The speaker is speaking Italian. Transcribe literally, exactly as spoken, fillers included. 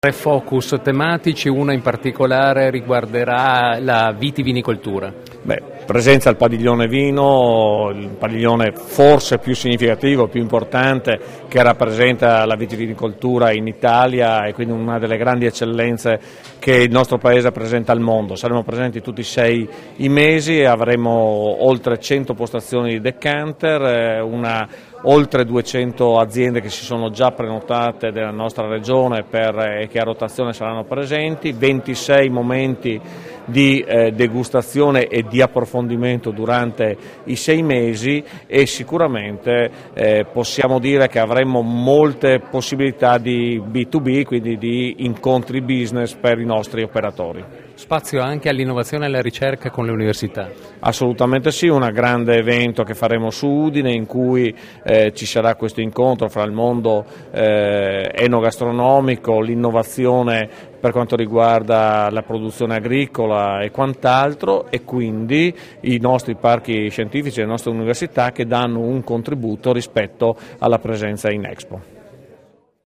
Tre focus tematici, uno in particolare riguarderà la vitivinicoltura. Beh, presenza al padiglione vino, il padiglione forse più significativo, più importante, che rappresenta la vitivinicoltura in Italia e quindi una delle grandi eccellenze che il nostro paese presenta al mondo. Saremo presenti tutti i sei i mesi e avremo oltre cento postazioni di decanter, una oltre duecento aziende che si sono già prenotate della nostra regione per, e che a rotazione saranno presenti, ventisei momenti di eh, degustazione e di approfondimento durante i sei mesi e sicuramente eh, possiamo dire che avremo molte possibilità di B due B, quindi di incontri business per i nostri operatori. Spazio anche all'innovazione e alla ricerca con le università? Assolutamente sì, un grande evento che faremo su Udine in cui eh, ci sarà questo incontro fra il mondo eh, enogastronomico, l'innovazione per quanto riguarda la produzione agricola e quant'altro e quindi i nostri parchi scientifici e le nostre università che danno un contributo rispetto alla presenza in Expo.